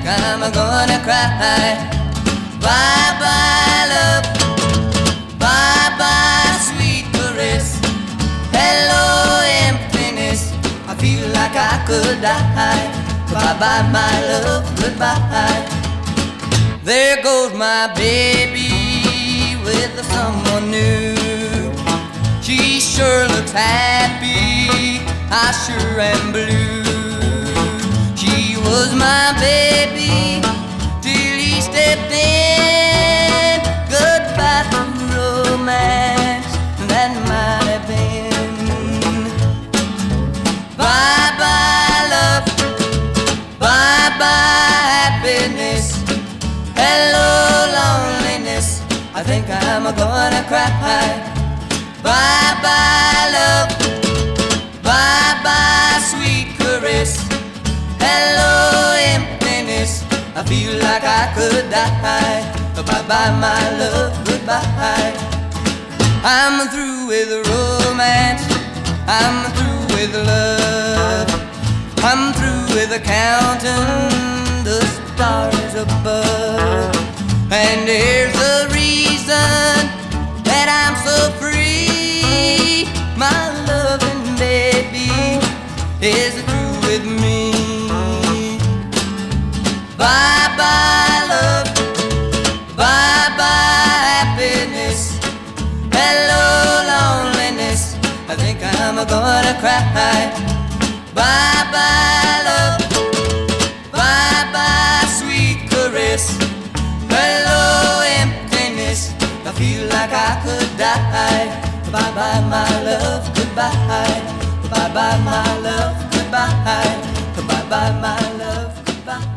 think I'm gonna cry. Bye bye love, bye bye sweet caress. Hello emptiness, I feel like I could die. Bye bye my love, goodbye. There goes my baby with someone new. She sure looks happy, I sure am blue. She was my baby till he stepped in. Goodbye to romance, that might have been. Bye bye love, bye bye happiness. Hello loneliness, I think I'm gonna cry. Bye bye love, bye bye sweet caress. Hello emptiness, I feel like I could die. Bye bye my love, goodbye. I'm through with romance, I'm through with love. I'm through with counting the stars above. And here's the reason that I'm so free. My loving baby is through with me. Bye bye love, bye bye happiness. Hello loneliness, I think I'm gonna cry. Bye bye love, bye bye sweet caress. Hello emptiness, I feel like I could die. Bye bye my love, goodbye. Bye bye my love, goodbye. Bye bye my love, goodbye.